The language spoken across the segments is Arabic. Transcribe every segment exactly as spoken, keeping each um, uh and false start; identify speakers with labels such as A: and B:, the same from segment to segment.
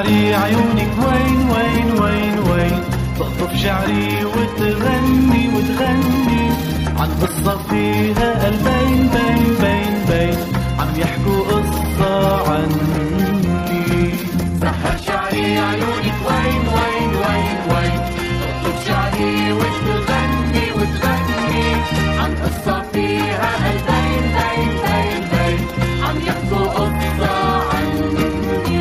A: شعري عيونك وين وين وين وين، تخطف شعري وتغني وتغني عن قصة فيها قلبين بين بين بين عم يحكوا قصة عني.
B: سحر شعري عيونك وين وين وين وين، تخطف شعري وتغني وتغني عن قصة فيها قلبين بين بين بين عم يحكوا قصة عني.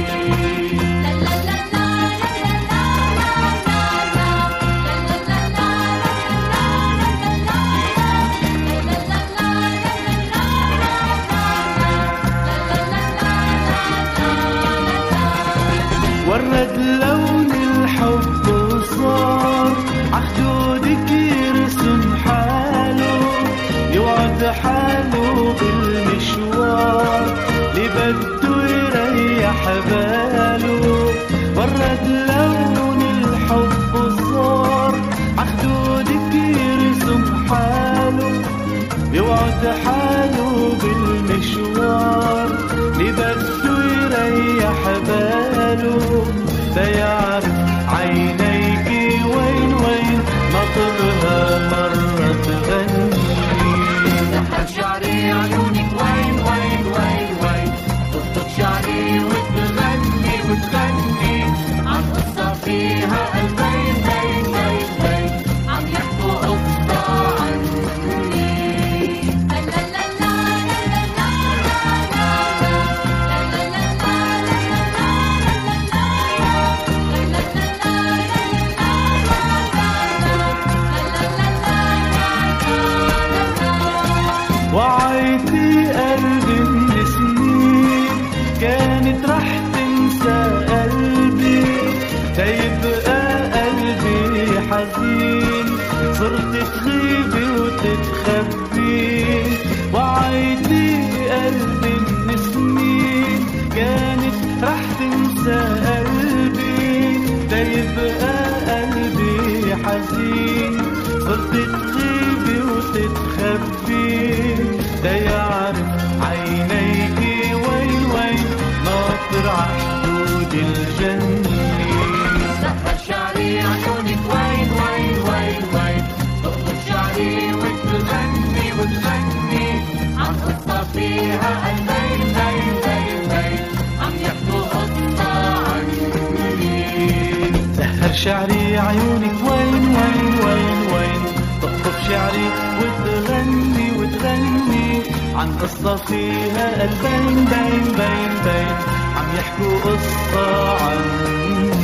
A: ورد لون الحب وصار عخدودك يرسم حاله، يوعد حاله بالمشوار اللي بده يريح باله. ورد لون الحب وصار عخدودك يرسم حاله، يوعد حاله بالمشوار اللي بده يريح باله. بيعرف عينيك وين وين ناطرها مرة تغني.
B: سحر شعري عيونك وين وين وين وين، تخطف شعري وتغني وتغني عن قصة فيها قلبين بين بين بين عم يحكوا قصة عني.
A: وعيتي قلبي من سنين كانت رح تنسى قلبي، تيبقى قلبي حزين صرت تغيبي وتتخبي. وعيتي قلبي من سنين كانت رح تنسى قلبي، تيبقى قلبي حزين صرت تغيبي وتتخبي. تيعرف عينيك وين وين ناطر عحدود الجنة.
B: سحر شعري عيونك وين وين وين وين، تخطف شعري وتغني وتغني عن قصة فيها قلبين بين بين بين عم يحكوا قصة عني.
A: سحر شعري عيونك وين وين وين وين، تخطف شعري وتغني وتغني عن قصة فيها قلبين بين بين بين عم يحكوا قصة عني.